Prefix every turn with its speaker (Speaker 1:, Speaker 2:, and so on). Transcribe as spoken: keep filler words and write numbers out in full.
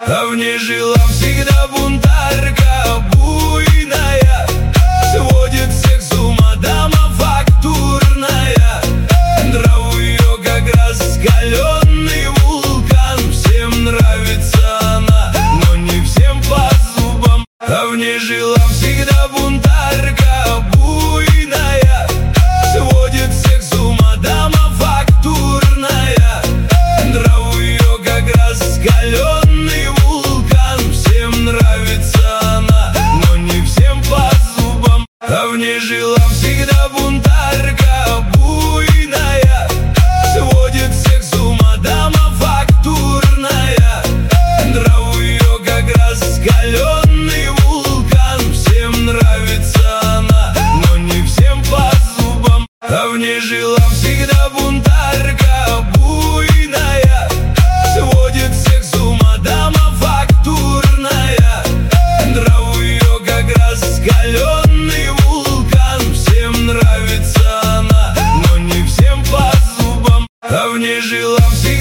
Speaker 1: А в ней жила всегда бунтарка буйная, сводит всех с ума дама фактурная. Нрав ее как раскаленный вулкан, всем нравится она, но не всем по зубам. А в ней жила всегда бунтарка буйная, сводит всех с ума дама фактурная. Нрав ее как раскаленный вулкан, всем нравится она, но не всем по зубам. А в ней жила всегда бунтарка буйная, сводит всех с ума дама фактурная. Нрав ее как раскаленный вулкан, всем нравится она, но не всем по зубам. А в ней жила всегда бунтарка буйная, сводит всех с ума дама фактурная. Нрав ее как раскаленный вулкан, всем нравится она, но не всем по зубам. А в ней жила всегда